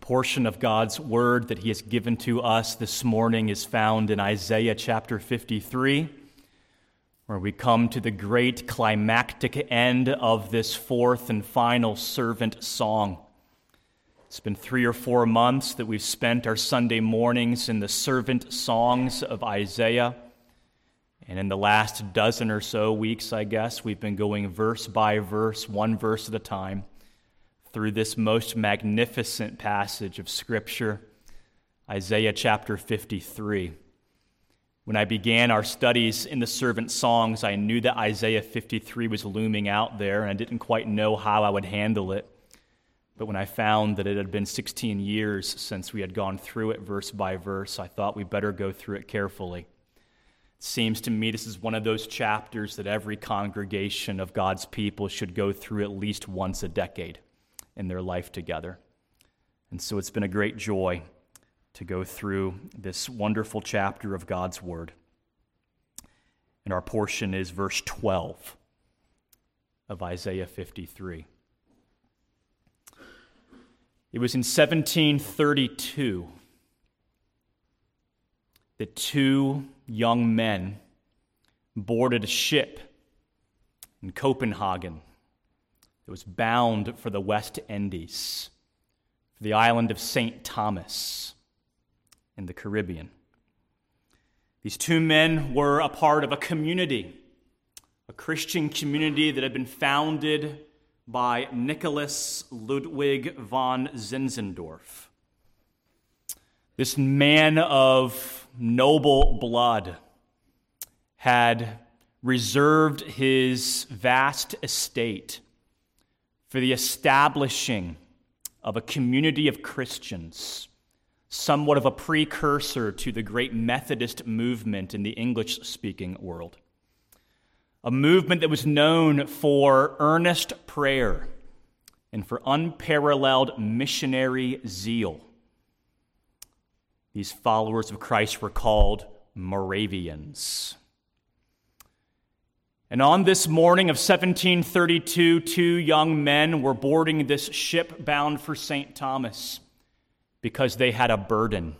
portion of God's word that he has given to us this morning is found in Isaiah chapter 53, where we come to the great climactic end of this fourth and final servant song. It's been 3 or 4 months that we've spent our Sunday mornings in the servant songs of Isaiah. And in the last dozen or so weeks, I guess, we've been going verse by verse, one verse at a time, through this most magnificent passage of Scripture, Isaiah chapter 53. When I began our studies in the servant songs, I knew that Isaiah 53 was looming out there, and I didn't quite know how I would handle it. But when I found that it had been 16 years since we had gone through it verse by verse, I thought we better go through it carefully. It seems to me this is one of those chapters that every congregation of God's people should go through at least once a decade in their life together. And so it's been a great joy to go through this wonderful chapter of God's Word. And our portion is verse 12 of Isaiah 53. It was in 1732 that 2 young men boarded a ship in Copenhagen that was bound for the West Indies, for the island of St. Thomas in the Caribbean. These 2 men were a part of a community, a Christian community that had been founded by Nicholas Ludwig von Zinzendorf. This man of noble blood had reserved his vast estate for the establishing of a community of Christians, somewhat of a precursor to the great Methodist movement in the English-speaking world. A movement that was known for earnest prayer and for unparalleled missionary zeal. These followers of Christ were called Moravians. And on this morning of 1732, 2 young men were boarding this ship bound for St. Thomas because they had a burden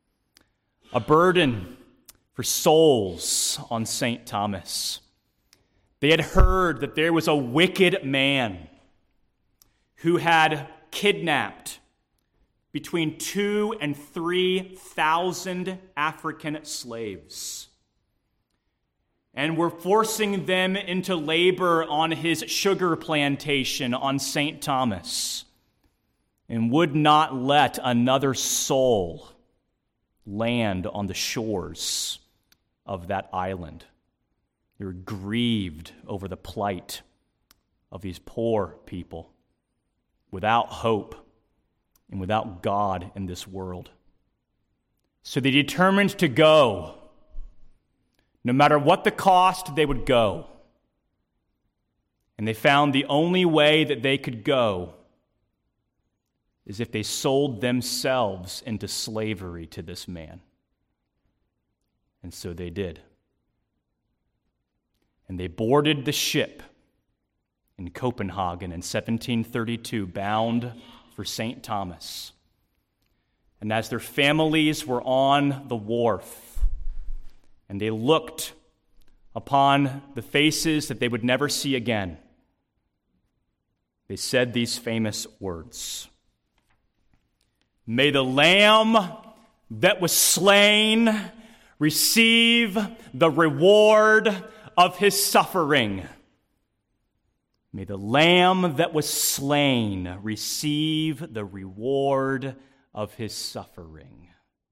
for souls on St. Thomas. They had heard that there was a wicked man who had kidnapped between 2,000 and 3,000 African slaves and were forcing them into labor on his sugar plantation on St. Thomas, and would not let another soul land on the shores of that island. They were grieved over the plight of these poor people without hope and without God in this world. So they determined to go. No matter what the cost, they would go. And they found the only way that they could go is if they sold themselves into slavery to this man. And so they did. And they boarded the ship in Copenhagen in 1732, bound for St. Thomas. And as their families were on the wharf, and they looked upon the faces that they would never see again, they said these famous words: "May the Lamb that was slain receive the reward of his suffering." May the Lamb that was slain receive the reward of his suffering.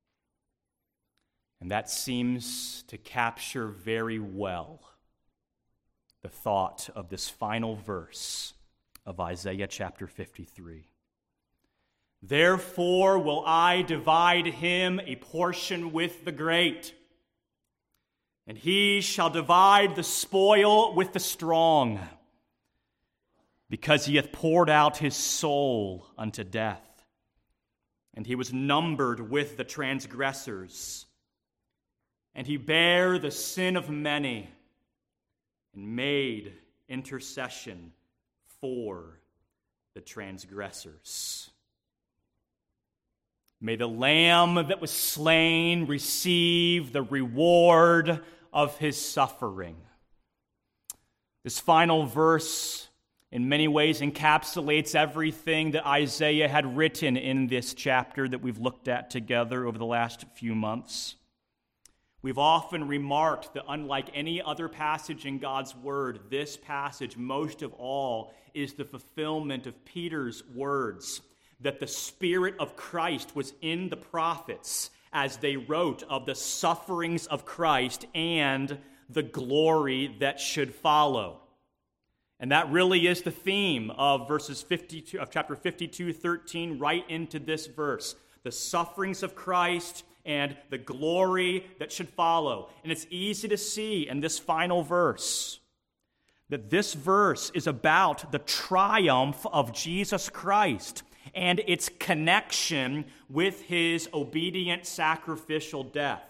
And that seems to capture very well the thought of this final verse of Isaiah chapter 53. "Therefore will I divide him a portion with the great, and he shall divide the spoil with the strong, because he hath poured out his soul unto death, and he was numbered with the transgressors. And he bare the sin of many, and made intercession for the transgressors." May the Lamb that was slain receive the reward of his suffering. This final verse in many ways encapsulates everything that Isaiah had written in this chapter that we've looked at together over the last few months. We've often remarked that unlike any other passage in God's Word, this passage, most of all, is the fulfillment of Peter's words that the Spirit of Christ was in the prophets as they wrote of the sufferings of Christ and the glory that should follow. And that really is the theme of chapter 52:13, right into this verse. The sufferings of Christ and the glory that should follow. And it's easy to see in this final verse that this verse is about the triumph of Jesus Christ and its connection with his obedient sacrificial death.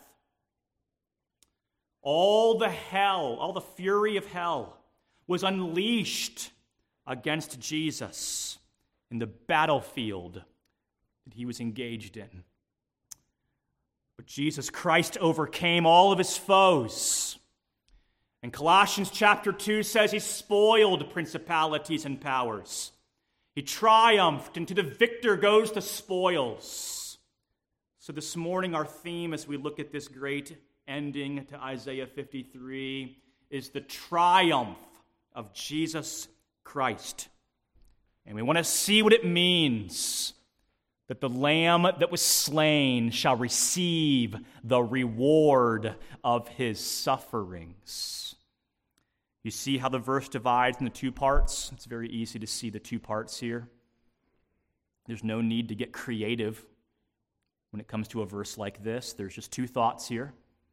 All the fury of hell was unleashed against Jesus in the battlefield that he was engaged in. But Jesus Christ overcame all of his foes. And Colossians chapter 2 says he spoiled principalities and powers. He triumphed, and to the victor goes the spoils. So this morning our theme as we look at this great ending to Isaiah 53 is the triumph of Jesus Christ. And we want to see what it means that the Lamb that was slain shall receive the reward of his sufferings. You see how the verse divides into two parts? It's very easy to see the two parts here. There's no need to get creative when it comes to a verse like this. There's just two thoughts here.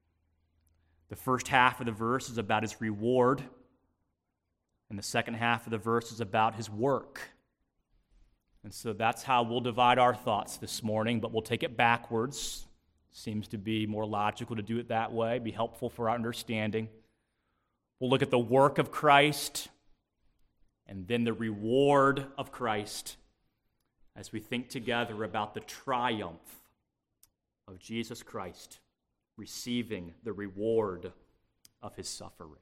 The first half of the verse is about his reward, and the second half of the verse is about his work. And so that's how we'll divide our thoughts this morning, but we'll take it backwards. Seems to be more logical to do it that way, be helpful for our understanding. We'll look at the work of Christ and then the reward of Christ as we think together about the triumph of Jesus Christ receiving the reward of his suffering.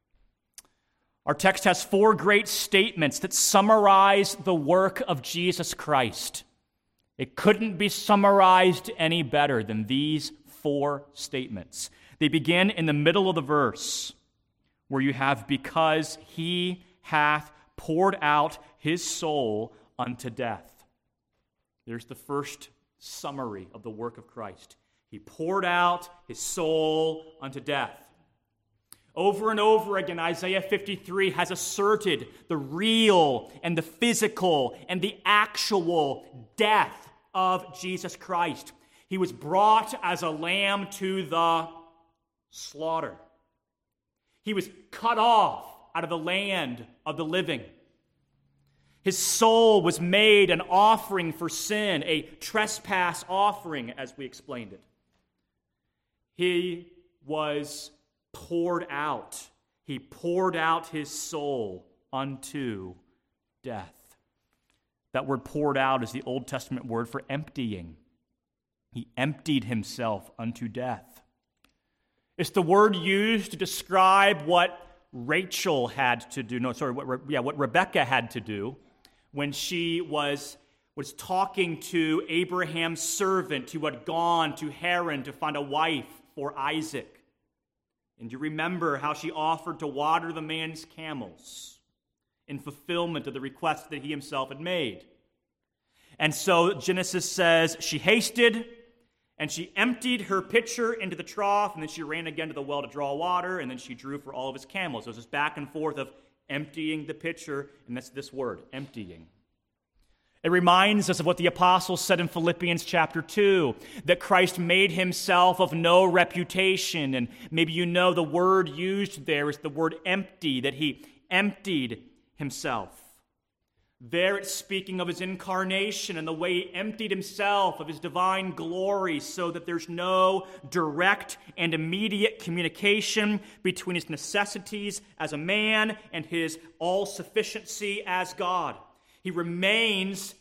Our text has four great statements that summarize the work of Jesus Christ. It couldn't be summarized any better than these four statements. They begin in the middle of the verse, where you have, because he hath poured out his soul unto death. There's the first summary of the work of Christ. He poured out his soul unto death. Over and over again, Isaiah 53 has asserted the real and the physical and the actual death of Jesus Christ. He was brought as a lamb to the slaughter. He was cut off out of the land of the living. His soul was made an offering for sin, a trespass offering, as we explained it. He was poured out. He poured out his soul unto death. That word poured out is the Old Testament word for emptying. He emptied himself unto death. It's the word used to describe what Rachel had to do. What Rebekah had to do when she was talking to Abraham's servant who had gone to Haran to find a wife for Isaac. And you remember how she offered to water the man's camels in fulfillment of the request that he himself had made. And so Genesis says she hasted and she emptied her pitcher into the trough, and then she ran again to the well to draw water, and then she drew for all of his camels. So it's this back and forth of emptying the pitcher, and that's this word, emptying. It reminds us of what the apostles said in Philippians chapter 2, that Christ made himself of no reputation. And maybe you know the word used there is the word empty, that he emptied himself. There it's speaking of his incarnation and the way he emptied himself of his divine glory so that there's no direct and immediate communication between his necessities as a man and his all-sufficiency as God. He remains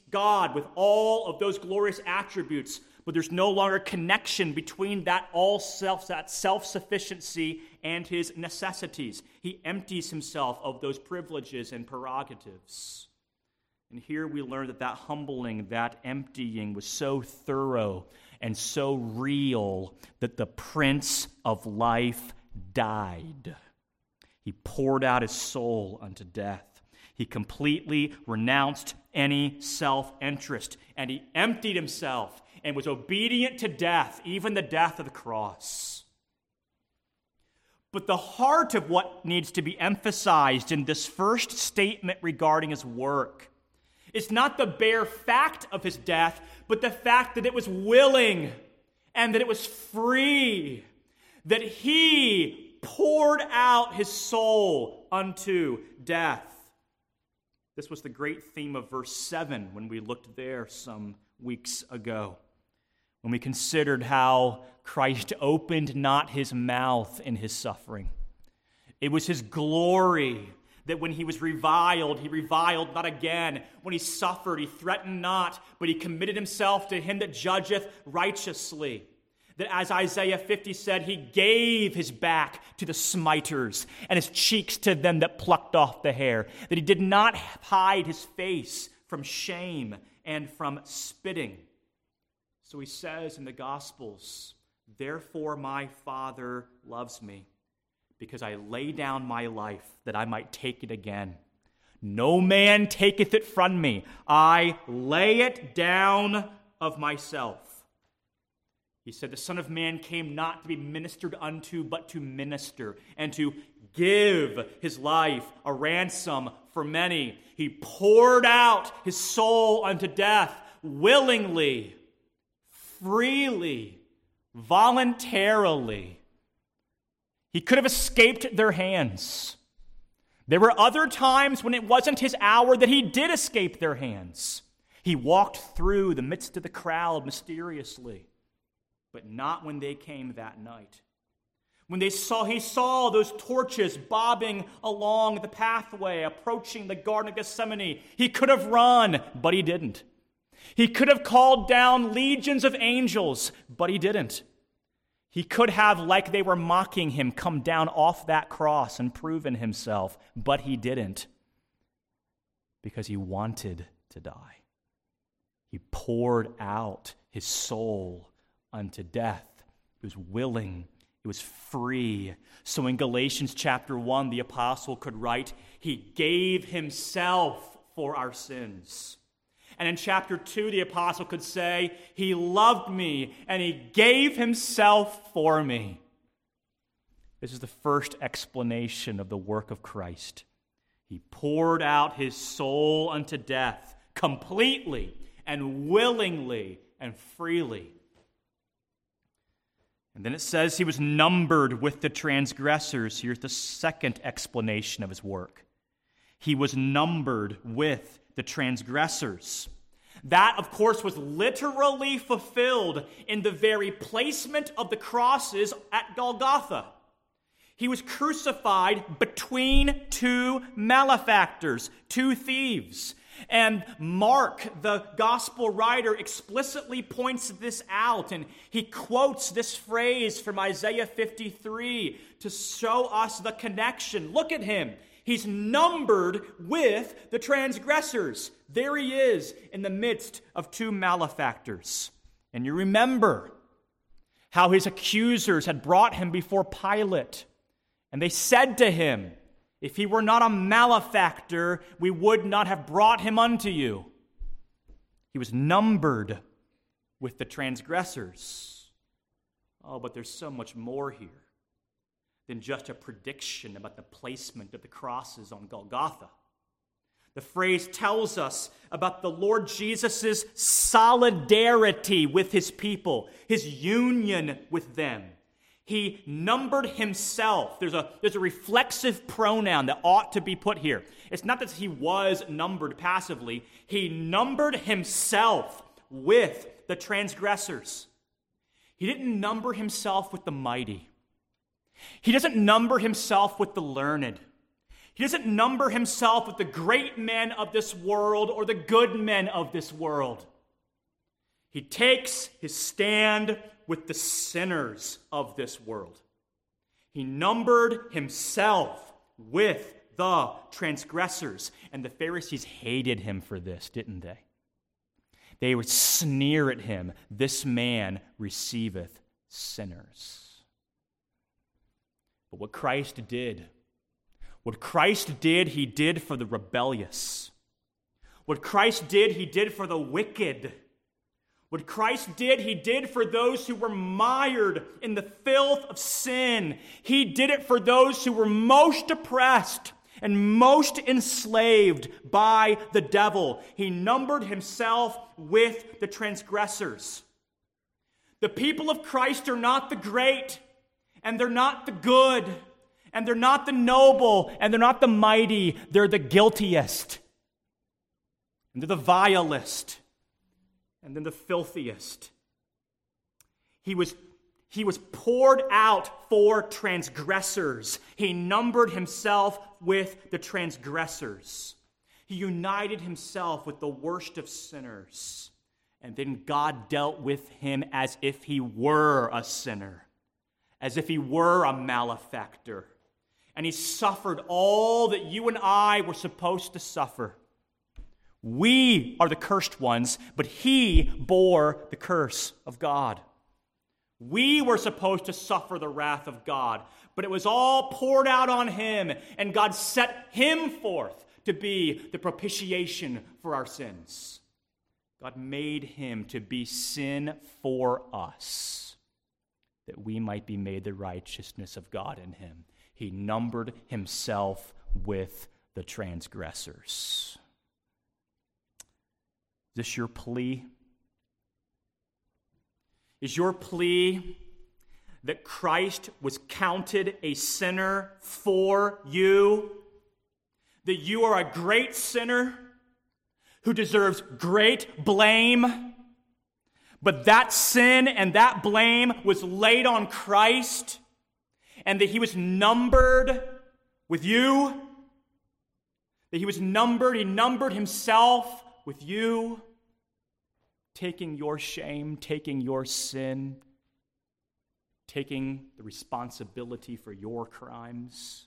God with all of those glorious attributes, but there's no longer connection between that self-sufficiency and his necessities. He empties himself of those privileges and prerogatives. And here we learn that humbling, that emptying was so thorough and so real that the Prince of Life died. He poured out his soul unto death. He completely renounced any self-interest, and he emptied himself and was obedient to death, even the death of the cross. But the heart of what needs to be emphasized in this first statement regarding his work is not the bare fact of his death, but the fact that it was willing and that it was free, that he poured out his soul unto death. This was the great theme of verse 7 when we looked there some weeks ago, when we considered how Christ opened not his mouth in his suffering. It was his glory that when he was reviled, he reviled not again. When he suffered, he threatened not, but he committed himself to him that judgeth righteously. That as Isaiah 50 said, he gave his back to the smiters and his cheeks to them that plucked off the hair. That he did not hide his face from shame and from spitting. So he says in the Gospels, therefore my Father loves me, because I lay down my life that I might take it again. No man taketh it from me. I lay it down of myself. He said, the Son of Man came not to be ministered unto, but to minister, and to give his life a ransom for many. He poured out his soul unto death willingly, freely, voluntarily. He could have escaped their hands. There were other times when it wasn't his hour that he did escape their hands. He walked through the midst of the crowd mysteriously, but not when they came that night. When he saw those torches bobbing along the pathway, approaching the Garden of Gethsemane, he could have run, but he didn't. He could have called down legions of angels, but he didn't. He could have, like they were mocking him, come down off that cross and proven himself, but he didn't, because he wanted to die. He poured out his soul unto death. He was willing. It was free. So in Galatians chapter 1, the apostle could write, he gave himself for our sins. And in chapter 2, the apostle could say, he loved me and he gave himself for me. This is the first explanation of the work of Christ. He poured out his soul unto death completely and willingly and freely. And then it says he was numbered with the transgressors. Here's the second explanation of his work. He was numbered with the transgressors. That, of course, was literally fulfilled in the very placement of the crosses at Golgotha. He was crucified between two malefactors, two thieves. And Mark, the gospel writer, explicitly points this out, and he quotes this phrase from Isaiah 53 to show us the connection. Look at him. He's numbered with the transgressors. There he is in the midst of two malefactors. And you remember how his accusers had brought him before Pilate, and they said to him, if he were not a malefactor, we would not have brought him unto you. He was numbered with the transgressors. Oh, but there's so much more here than just a prediction about the placement of the crosses on Golgotha. The phrase tells us about the Lord Jesus' solidarity with his people, his union with them. He numbered himself. There's a reflexive pronoun that ought to be put here. It's not that he was numbered passively. He numbered himself with the transgressors. He didn't number himself with the mighty. He doesn't number himself with the learned. He doesn't number himself with the great men of this world or the good men of this world. He takes his stand with the sinners of this world. He numbered himself with the transgressors. And the Pharisees hated him for this, didn't they? They would sneer at him. This man receiveth sinners. But what Christ did, he did for the rebellious. What Christ did, he did for the wicked. What Christ did, he did for those who were mired in the filth of sin. He did it for those who were most oppressed and most enslaved by the devil. He numbered himself with the transgressors. The people of Christ are not the great, and they're not the good, and they're not the noble, and they're not the mighty. They're the guiltiest, and they're the vilest, and then the filthiest. He was poured out for transgressors. He numbered himself with the transgressors. He united himself with the worst of sinners. And then God dealt with him as if he were a sinner, as if he were a malefactor. And he suffered all that you and I were supposed to suffer. We are the cursed ones, but he bore the curse of God. We were supposed to suffer the wrath of God, but it was all poured out on him, and God set him forth to be the propitiation for our sins. God made him to be sin for us, that we might be made the righteousness of God in him. He numbered himself with the transgressors. Is this your plea? Is your plea that Christ was counted a sinner for you? That you are a great sinner who deserves great blame, but that sin and that blame was laid on Christ, and that he was numbered with you? That he numbered himself with you, taking your shame, taking your sin, taking the responsibility for your crimes.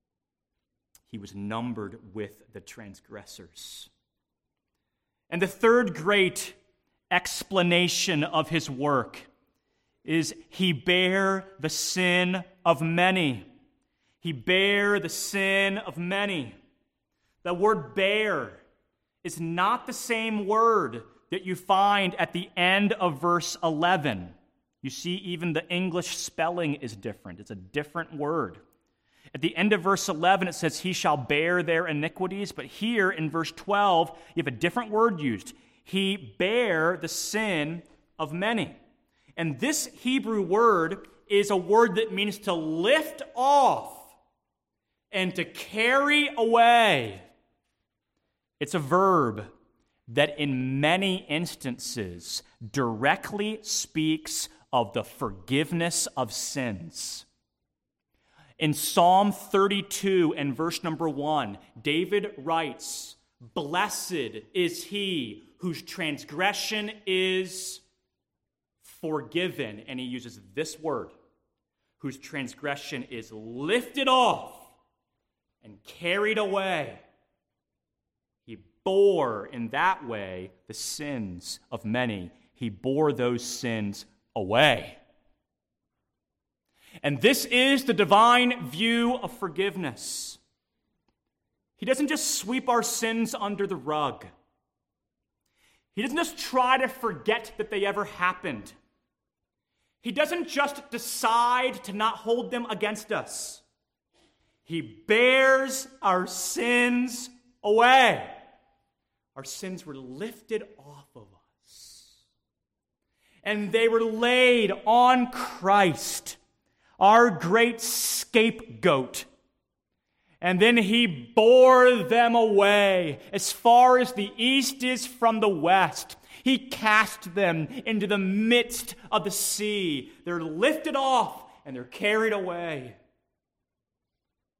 He was numbered with the transgressors. And the third great explanation of his work is he bare the sin of many. He bare the sin of many. The word bear is not the same word that you find at the end of verse 11. You see, even the English spelling is different. It's a different word. At the end of verse 11, it says, he shall bear their iniquities. But here in verse 12, you have a different word used. He bare the sin of many. And this Hebrew word is a word that means to lift off and to carry away. It's a verb that in many instances directly speaks of the forgiveness of sins. In Psalm 32 and verse number 1, David writes, "Blessed is he whose transgression is forgiven." And he uses this word, whose transgression is lifted off and carried away. He bore in that way the sins of many. He bore those sins away. And this is the divine view of forgiveness. He doesn't just sweep our sins under the rug. He doesn't just try to forget that they ever happened. He doesn't just decide to not hold them against us. He bears our sins away. Our sins were lifted off of us. And they were laid on Christ, our great scapegoat. And then he bore them away as far as the east is from the west. He cast them into the midst of the sea. They're lifted off and they're carried away.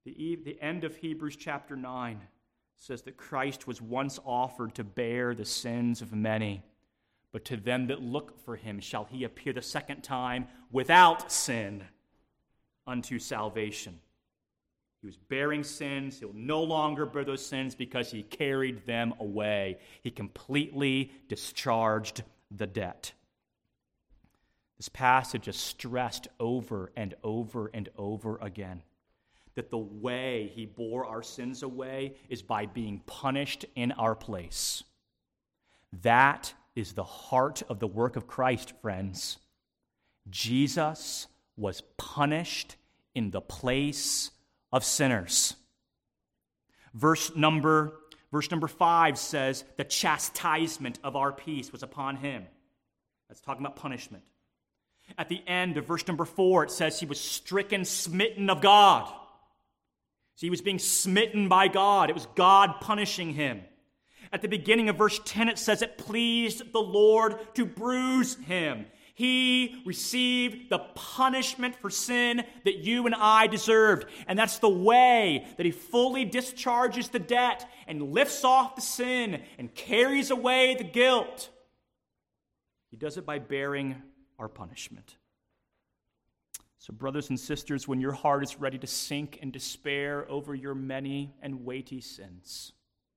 The end of Hebrews chapter 9 says that Christ was once offered to bear the sins of many, but to them that look for him shall he appear the second time without sin unto salvation. He was bearing sins. He'll no longer bear those sins because he carried them away. He completely discharged the debt. This passage is stressed over and over and over again that the way he bore our sins away is by being punished in our place. That is the heart of the work of Christ, friends. Jesus was punished in the place of sinners. Verse number 5 says, the chastisement of our peace was upon him. That's talking about punishment. At the end of verse number 4, it says he was stricken, smitten of God. So he was being smitten by God. It was God punishing him. At the beginning of verse 10, it says it pleased the Lord to bruise him. He received the punishment for sin that you and I deserved. And that's the way that he fully discharges the debt and lifts off the sin and carries away the guilt. He does it by bearing our punishment. So, brothers and sisters, when your heart is ready to sink in despair over your many and weighty sins,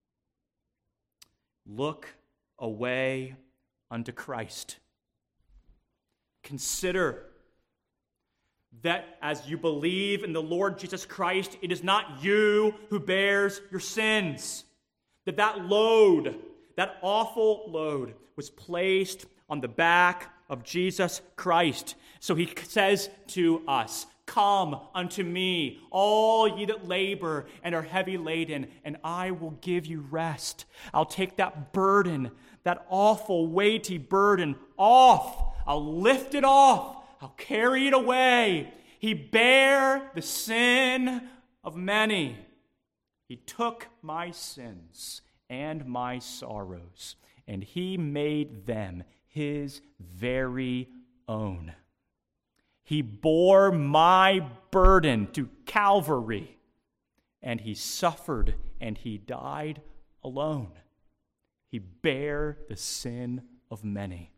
look away unto Christ. Consider that as you believe in the Lord Jesus Christ, it is not you who bears your sins. That load, that awful load, was placed on the back of Jesus Christ. So he says to us, come unto me, all ye that labor and are heavy laden, and I will give you rest. I'll take that burden, that awful, weighty burden off. I'll lift it off. I'll carry it away. He bare the sin of many. He took my sins and my sorrows, and he made them his very own. He bore my burden to Calvary, and he suffered and he died alone. He bare the sin of many.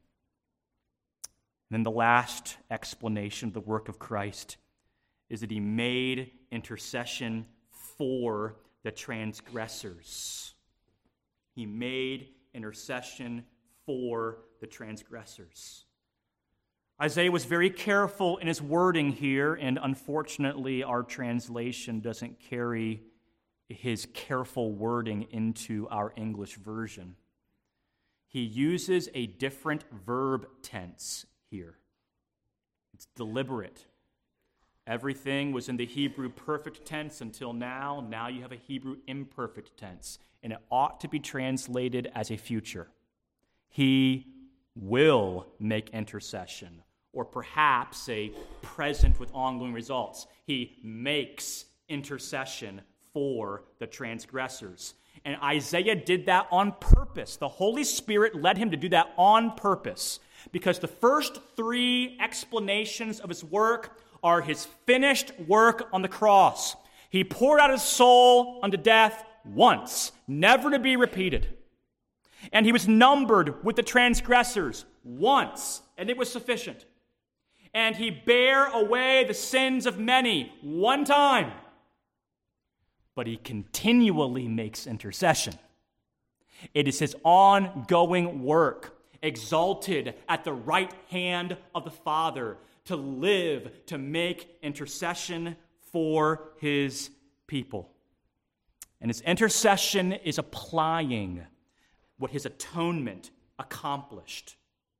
And then the last explanation of the work of Christ is that he made intercession for the transgressors. He made intercession for the transgressors. Isaiah was very careful in his wording here, and unfortunately our translation doesn't carry his careful wording into our English version. He uses a different verb tense here. It's deliberate. Everything was in the Hebrew perfect tense until now. Now you have a Hebrew imperfect tense, and it ought to be translated as a future. He will make intercession, or perhaps a present with ongoing results. He makes intercession for the transgressors. And Isaiah did that on purpose. The Holy Spirit led him to do that on purpose, because the first three explanations of his work are his finished work on the cross. He poured out his soul unto death once, never to be repeated. And he was numbered with the transgressors once, and it was sufficient. And he bare away the sins of many one time. But he continually makes intercession. It is his ongoing work, exalted at the right hand of the Father, to live, to make intercession for his people. And his intercession is applying what his atonement accomplished.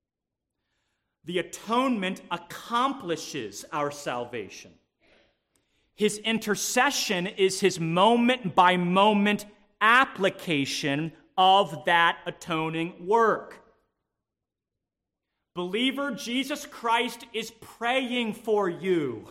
The atonement accomplishes our salvation. His intercession is his moment-by-moment application of that atoning work. Believer, Jesus Christ is praying for you.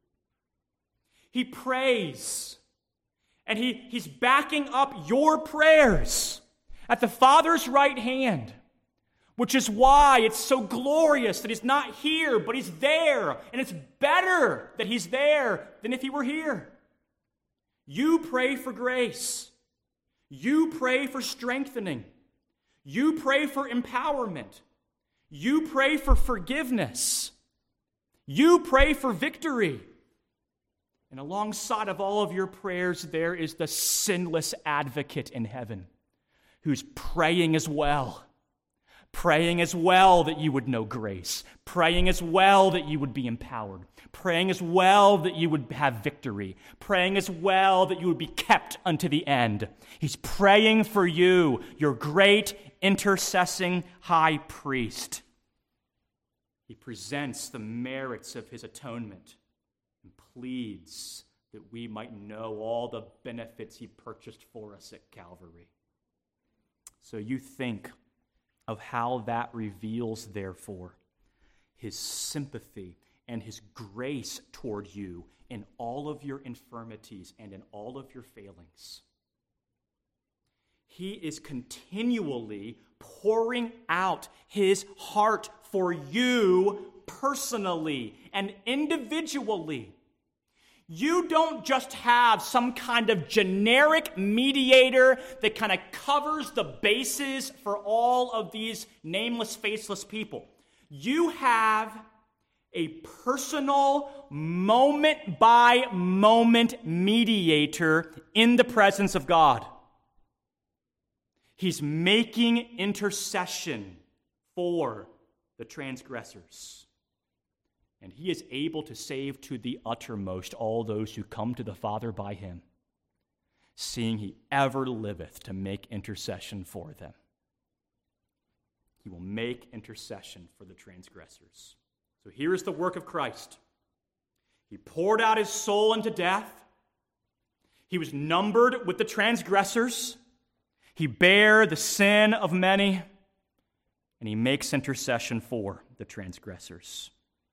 He prays, and he's backing up your prayers at the Father's right hand, which is why it's so glorious that he's not here, but he's there, and it's better that he's there than if he were here. You pray for grace. You pray for strengthening. You pray for empowerment. You pray for forgiveness. You pray for victory. And alongside of all of your prayers, there is the sinless advocate in heaven who's praying as well. Praying as well that you would know grace. Praying as well that you would be empowered. Praying as well that you would have victory. Praying as well that you would be kept unto the end. He's praying for you, your great intercessing high priest. He presents the merits of his atonement and pleads that we might know all the benefits he purchased for us at Calvary. So you think of how that reveals, therefore, his sympathy and his grace toward you in all of your infirmities and in all of your failings. He is continually pouring out his heart for you personally and individually. You don't just have some kind of generic mediator that kind of covers the bases for all of these nameless, faceless people. You have a personal, moment-by-moment mediator in the presence of God. He's making intercession for the transgressors. And he is able to save to the uttermost all those who come to the Father by him, seeing he ever liveth to make intercession for them. He will make intercession for the transgressors. So here is the work of Christ. He poured out his soul into death. He was numbered with the transgressors. He bare the sin of many, and he makes intercession for the transgressors.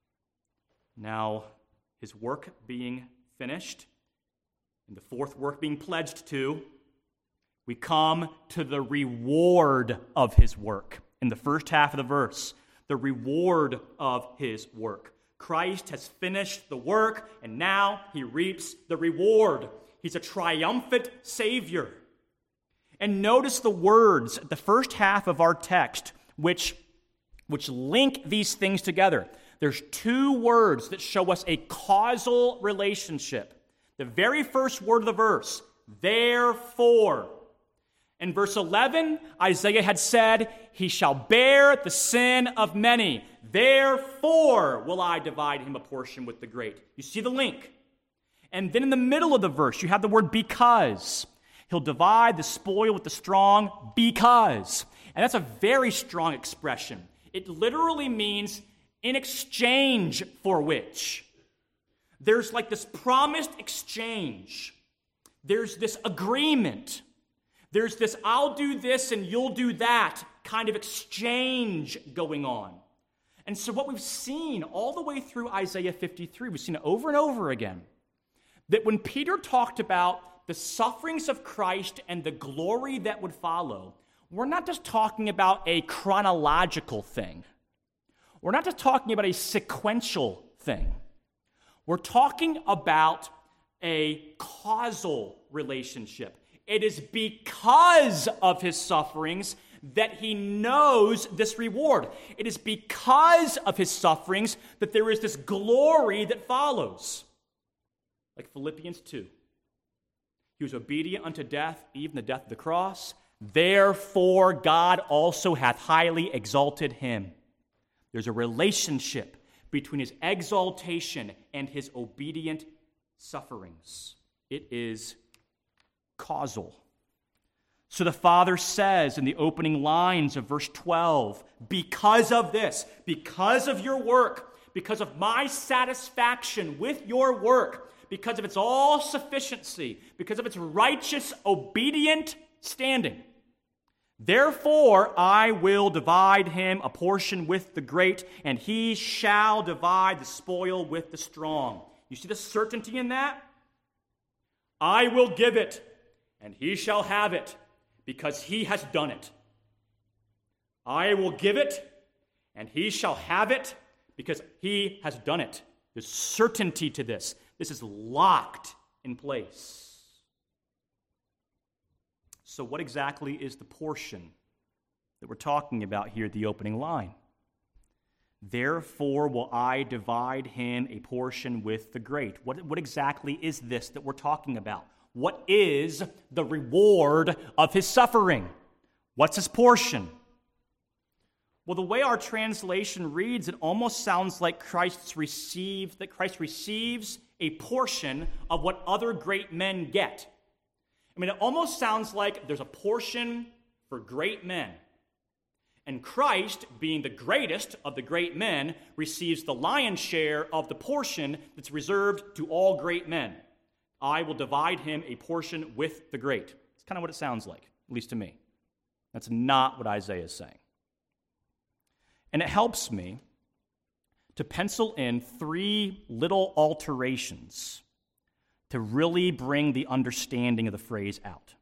Now, his work being finished, and the fourth work being pledged to, we come to the reward of his work. In the first half of the verse, the reward of his work. Christ has finished the work, and now he reaps the reward. He's a triumphant Savior. And notice the words at the first half of our text, which link these things together. There's two words that show us a causal relationship. The very first word of the verse, therefore. In verse 11, Isaiah had said, he shall bear the sin of many. Therefore will I divide him a portion with the great. You see the link. And then in the middle of the verse, you have the word because. He'll divide the spoil with the strong because. And that's a very strong expression. It literally means in exchange for which. There's like this promised exchange. There's this agreement. There's this I'll do this and you'll do that kind of exchange going on. And so what we've seen all the way through Isaiah 53, we've seen it over and over again, that when Peter talked about the sufferings of Christ and the glory that would follow, we're not just talking about a chronological thing. We're not just talking about a sequential thing. We're talking about a causal relationship. It is because of his sufferings that he knows this reward. It is because of his sufferings that there is this glory that follows. Like Philippians 2. He was obedient unto death, even the death of the cross. Therefore God also hath highly exalted him. There's a relationship between his exaltation and his obedient sufferings. It is causal. So the Father says in the opening lines of verse 12, because of this, because of your work, because of my satisfaction with your work, because of its all-sufficiency, because of its righteous, obedient standing, therefore I will divide him a portion with the great, and he shall divide the spoil with the strong. You see the certainty in that? I will give it, and he shall have it, because he has done it. I will give it, and he shall have it, because he has done it. There's certainty to this. This is locked in place. So what exactly is the portion that we're talking about here at the opening line? Therefore will I divide him a portion with the great. What exactly is this that we're talking about? What is the reward of his suffering? What's his portion? Well, the way our translation reads, it almost sounds like Christ receives a portion of what other great men get. I mean, it almost sounds like there's a portion for great men. And Christ, being the greatest of the great men, receives the lion's share of the portion that's reserved to all great men. I will divide him a portion with the great. It's kind of what it sounds like, at least to me. That's not what Isaiah is saying. And it helps me to pencil in 3 little alterations to really bring the understanding of the phrase out.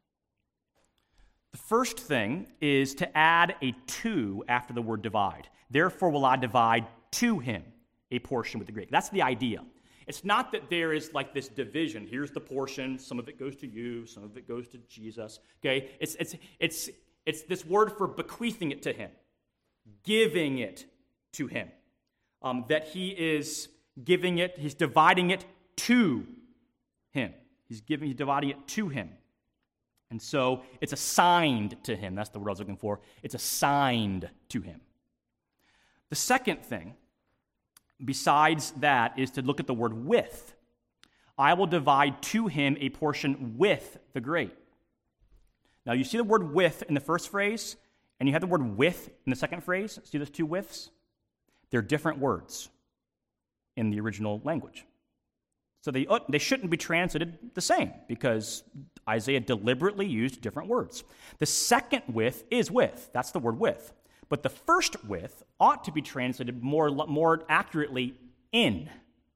The first thing is to add a to after the word divide. Therefore will I divide to him a portion with the great. That's the idea. It's not that there is like this division. Here's the portion. Some of it goes to you. Some of it goes to Jesus. Okay? It's this word for bequeathing it to him, giving it to him. That he is giving it. He's dividing it to him. He's dividing it to him. And so it's assigned to him. That's the word I was looking for. It's assigned to him. The second thing, besides that, is to look at the word with. I will divide to him a portion with the great. Now, you see the word with in the first phrase, and you have the word with in the second phrase. See those 2 withs? They're different words in the original language. So they shouldn't be translated the same because Isaiah deliberately used different words. The second with is with. That's the word with. But the first with ought to be translated more accurately in.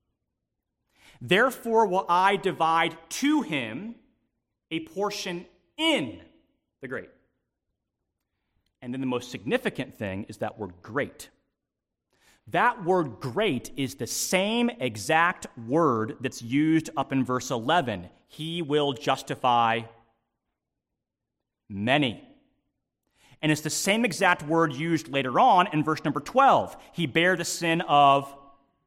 Therefore will I divide to him a portion in the great. And then the most significant thing is that word great. That word great is the same exact word that's used up in verse 11. He will justify many. And it's the same exact word used later on in verse number 12. He bare the sin of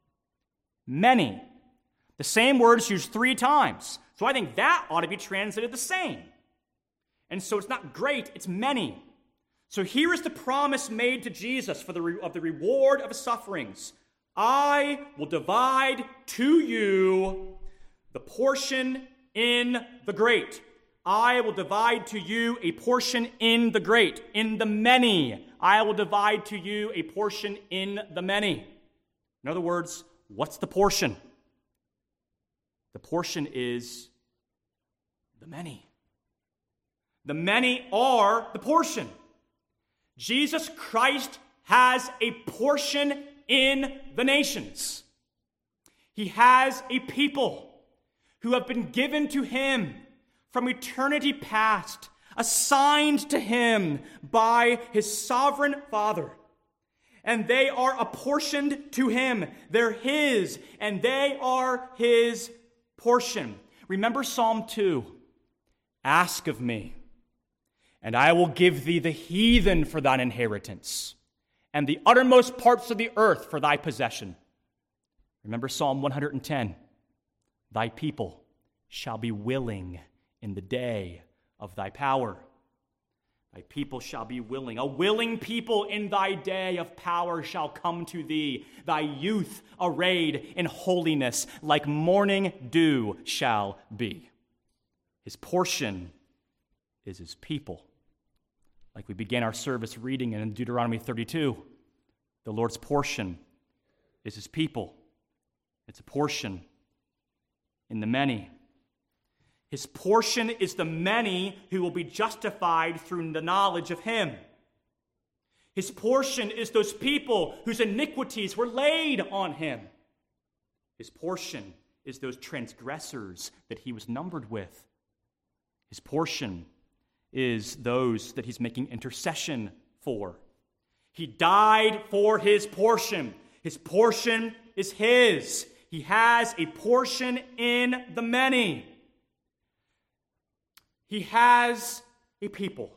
many. The same word is used 3 times. So I think that ought to be translated the same. And so it's not great, it's many. So here is the promise made to Jesus of the reward of his sufferings. I will divide to you the portion in the great. I will divide to you a portion in the great, in the many. I will divide to you a portion in the many. In other words, what's the portion? The portion is the many. The many are the portion. Jesus Christ has a portion in the nations. He has a people who have been given to him from eternity past, assigned to him by his sovereign Father. And they are apportioned to him. They're his, and they are his portion. Remember Psalm 2. Ask of me, and I will give thee the heathen for thine inheritance, and the uttermost parts of the earth for thy possession. Remember Psalm 110. Thy people shall be willing in the day of thy power. Thy people shall be willing. A willing people in thy day of power shall come to thee. Thy youth arrayed in holiness like morning dew shall be. His portion is his people. Like we began our service reading in Deuteronomy 32, the Lord's portion is his people. It's a portion in the many. His portion is the many who will be justified through the knowledge of him. His portion is those people whose iniquities were laid on him. His portion is those transgressors that he was numbered with. His portion is those that he's making intercession for. He died for his portion. His portion is his. He has a portion in the many. He has a people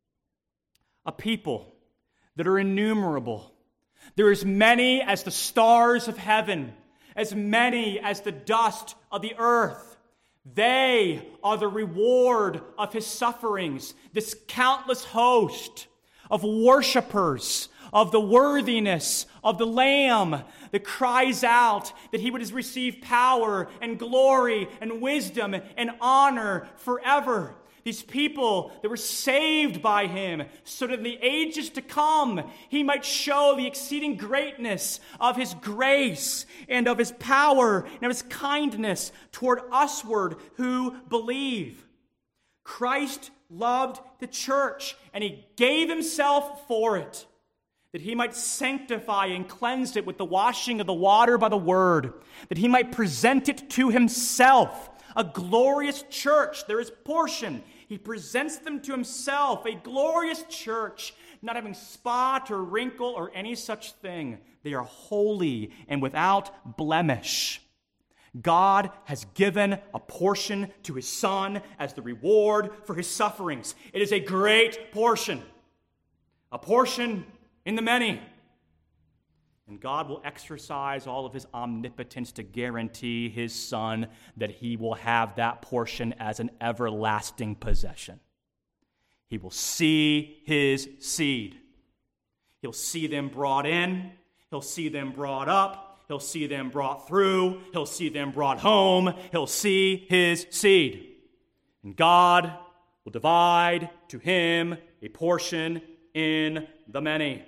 that are innumerable. There are as many as the stars of heaven, as many as the dust of the earth. They are the reward of his sufferings, this countless host of worshipers of the worthiness of the Lamb that cries out that he would receive power and glory and wisdom and honor forever. These people that were saved by him so that in the ages to come he might show the exceeding greatness of his grace and of his power and of his kindness toward usward who believe. Christ loved the church and he gave himself for it, that he might sanctify and cleanse it with the washing of the water by the word, that he might present it to himself, a glorious church. There is portion. He presents them to himself, a glorious church, not having spot or wrinkle or any such thing. They are holy and without blemish. God has given a portion to his Son as the reward for his sufferings. It is a great portion, a portion in the many. And God will exercise all of his omnipotence to guarantee his Son that he will have that portion as an everlasting possession. He will see his seed. He'll see them brought in. He'll see them brought up. He'll see them brought through. He'll see them brought home. He'll see his seed. And God will divide to him a portion in the many.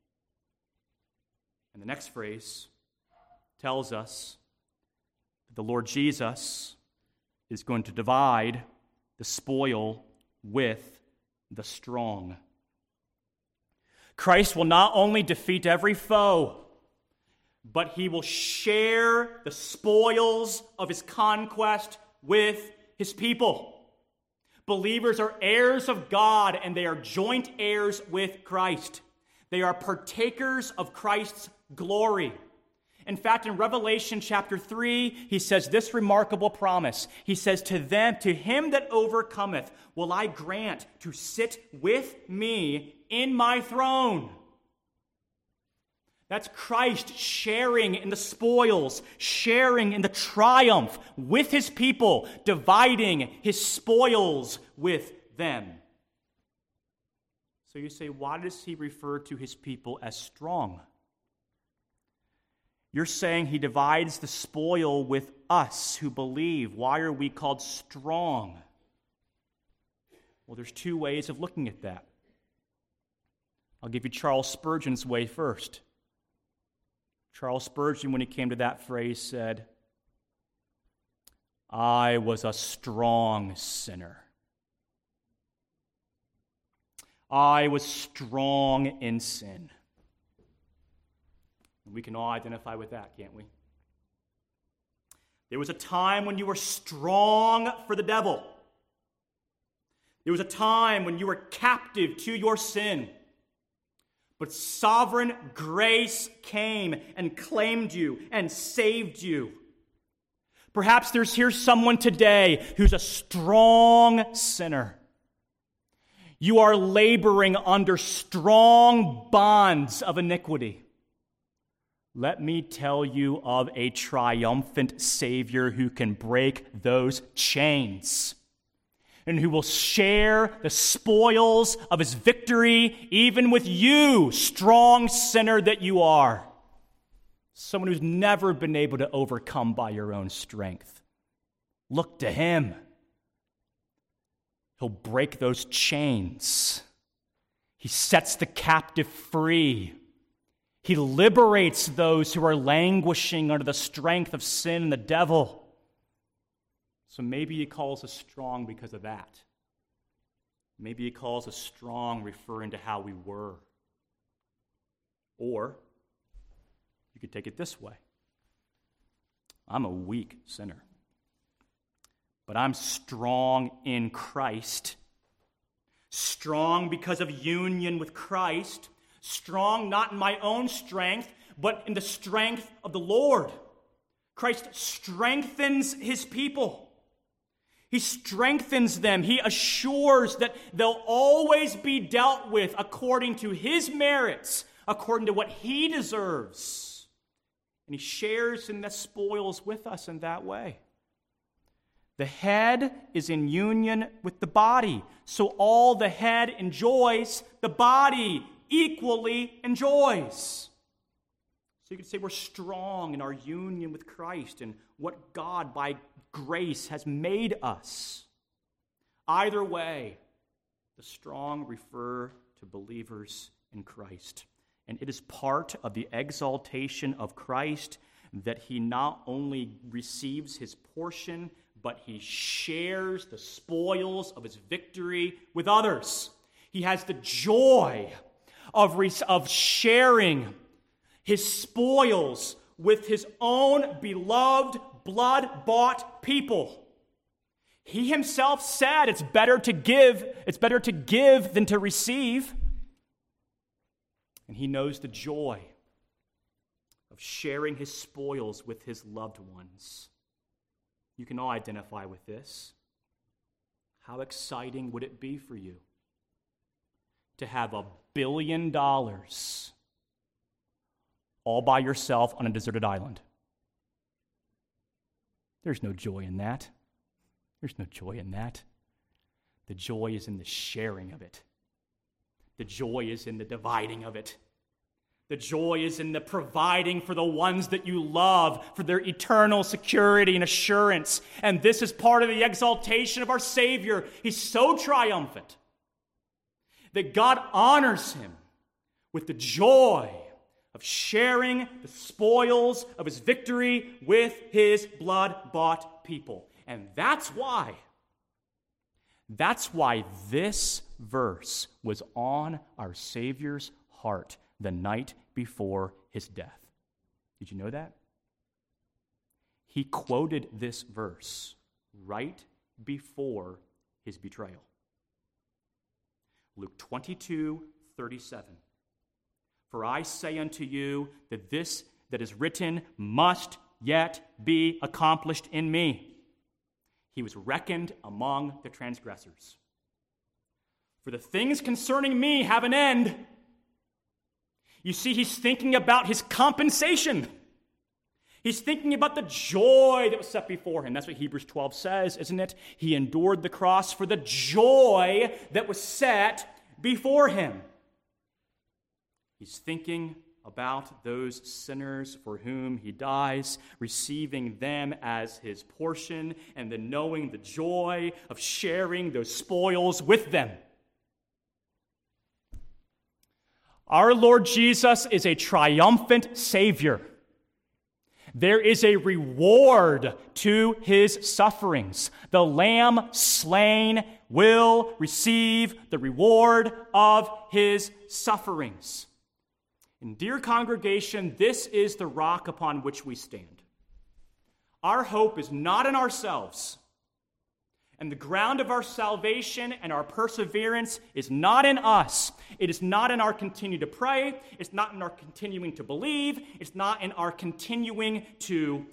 And the next phrase tells us that the Lord Jesus is going to divide the spoil with the strong. Christ will not only defeat every foe, but he will share the spoils of his conquest with his people. Believers are heirs of God, and they are joint heirs with Christ. They are partakers of Christ's glory. In fact, in Revelation chapter 3, he says this remarkable promise. He says, to him that overcometh, will I grant to sit with me in my throne. That's Christ sharing in the spoils, sharing in the triumph with his people, dividing his spoils with them. So you say, why does he refer to his people as strong? You're saying he divides the spoil with us who believe. Why are we called strong? Well, there's two ways of looking at that. I'll give you Charles Spurgeon's way first. Charles Spurgeon, when he came to that phrase, said, I was a strong sinner. I was strong in sin. We can all identify with that, can't we? There was a time when you were strong for the devil. There was a time when you were captive to your sin. But sovereign grace came and claimed you and saved you. Perhaps there's here someone today who's a strong sinner. You are laboring under strong bonds of iniquity. Let me tell you of a triumphant Savior who can break those chains and who will share the spoils of his victory even with you, strong sinner that you are. Someone who's never been able to overcome by your own strength. Look to him. He'll break those chains. He sets the captive free. He liberates those who are languishing under the strength of sin and the devil. So maybe he calls us strong because of that. Maybe he calls us strong referring to how we were. Or you could take it this way. I'm a weak sinner, but I'm strong in Christ. Strong because of union with Christ. Strong not in my own strength, but in the strength of the Lord. Christ strengthens his people. He strengthens them. He assures that they'll always be dealt with according to his merits, according to what he deserves. And he shares in the spoils with us in that way. The head is in union with the body, so all the head enjoys, the body equally enjoys. So you could say we're strong in our union with Christ and what God, by grace, has made us. Either way, the strong refer to believers in Christ. And it is part of the exaltation of Christ that he not only receives his portion, but he shares the spoils of his victory with others. He has the joy of sharing his spoils with his own beloved, blood-bought people. He himself said it's better to give than to receive. And he knows the joy of sharing his spoils with his loved ones. You can all identify with this. How exciting would it be for you to have $1 billion all by yourself on a deserted island? There's no joy in that. There's no joy in that. The joy is in the sharing of it. The joy is in the dividing of it. The joy is in the providing for the ones that you love, for their eternal security and assurance. And this is part of the exaltation of our Savior. He's so triumphant that God honors him with the joy of sharing the spoils of his victory with his blood-bought people. And that's why this verse was on our Savior's heart the night before his death. Did you know that? He quoted this verse right before his betrayal. Luke 22:37. For I say unto you that this that is written must yet be accomplished in me. He was reckoned among the transgressors. For the things concerning me have an end. You see, he's thinking about his compensation. He's thinking about the joy that was set before him. That's what Hebrews 12 says, isn't it? He endured the cross for the joy that was set before him. He's thinking about those sinners for whom he dies, receiving them as his portion, and then knowing the joy of sharing those spoils with them. Our Lord Jesus is a triumphant Savior. There is a reward to his sufferings. The Lamb slain will receive the reward of his sufferings. And dear congregation, this is the rock upon which we stand. Our hope is not in ourselves. And the ground of our salvation and our perseverance is not in us. It is not in our continuing to pray. It's not in our continuing to believe. It's not in our continuing to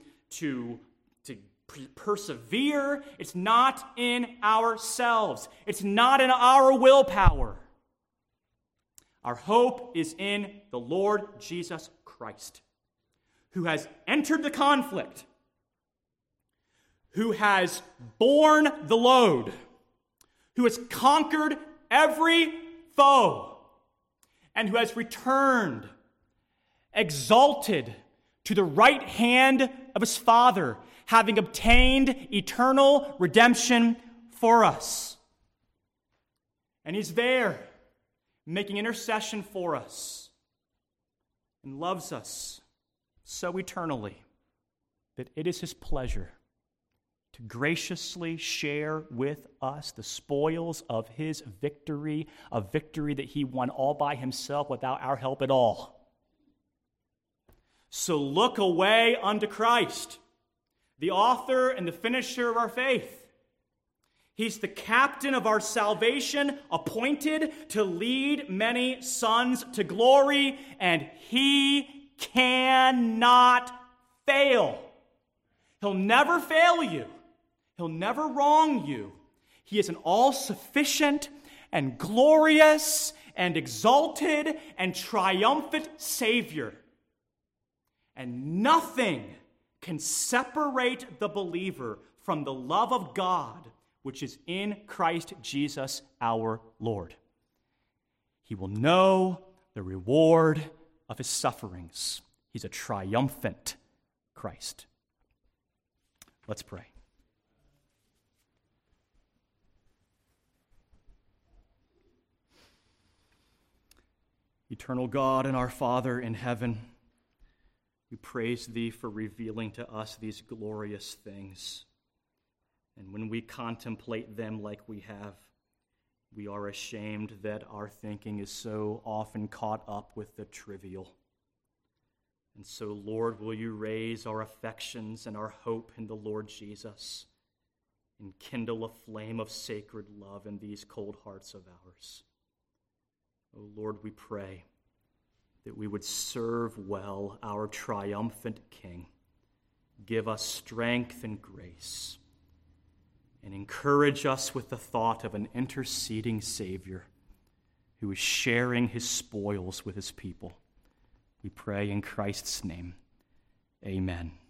persevere. It's not in ourselves. It's not in our willpower. Our hope is in the Lord Jesus Christ, who has entered the conflict, who has borne the load, who has conquered every foe, and who has returned, exalted to the right hand of his Father, having obtained eternal redemption for us. And he's there, making intercession for us, and loves us so eternally that it is his pleasure to graciously share with us the spoils of his victory, a victory that he won all by himself without our help at all. So look away unto Christ, the author and the finisher of our faith. He's the captain of our salvation, appointed to lead many sons to glory, and he cannot fail. He'll never fail you. He'll never wrong you. He is an all-sufficient and glorious and exalted and triumphant Savior. And nothing can separate the believer from the love of God, which is in Christ Jesus our Lord. He will know the reward of his sufferings. He's a triumphant Christ. Let's pray. Eternal God and our Father in heaven, we praise thee for revealing to us these glorious things. And when we contemplate them like we have, we are ashamed that our thinking is so often caught up with the trivial. And so, Lord, will you raise our affections and our hope in the Lord Jesus and kindle a flame of sacred love in these cold hearts of ours. Oh, Lord, we pray that we would serve well our triumphant King. Give us strength and grace, and encourage us with the thought of an interceding Savior who is sharing his spoils with his people. We pray in Christ's name. Amen.